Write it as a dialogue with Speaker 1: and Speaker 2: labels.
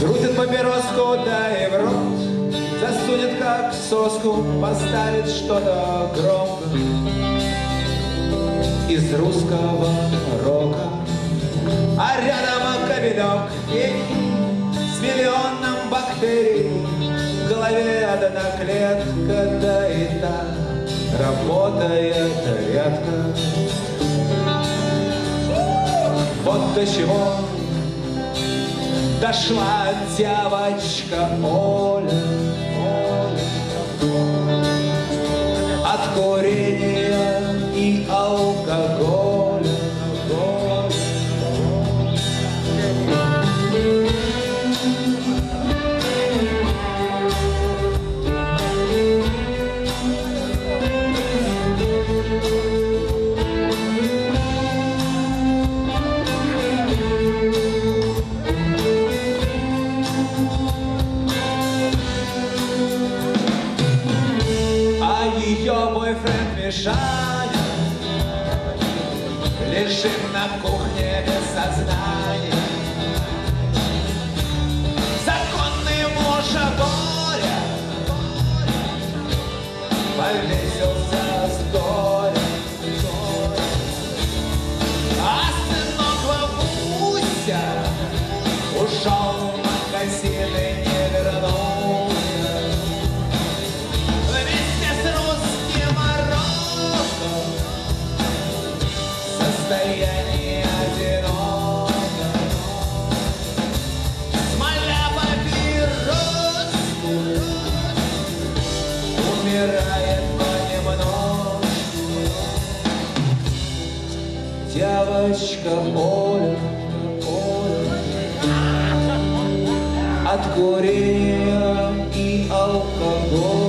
Speaker 1: Скрутит папироску, да и в рот, засунет как соску, поставит что-то громко из русского рока. А рядом кабинок с миллионом бактерий, в голове одна клетка, да и та работает редко. Вот до чего дошла девочка Оля, от курения и алкоголя. Ее бойфренд Мишаня лежит на кухне без сознания. Законный муж Боря повесился с горя. А сынок Вовуся ушел в магазин и не вернулся. Состояние одиноко, смоля папироску, умирает понемножку. Девочка Оля, от курения и алкоголя.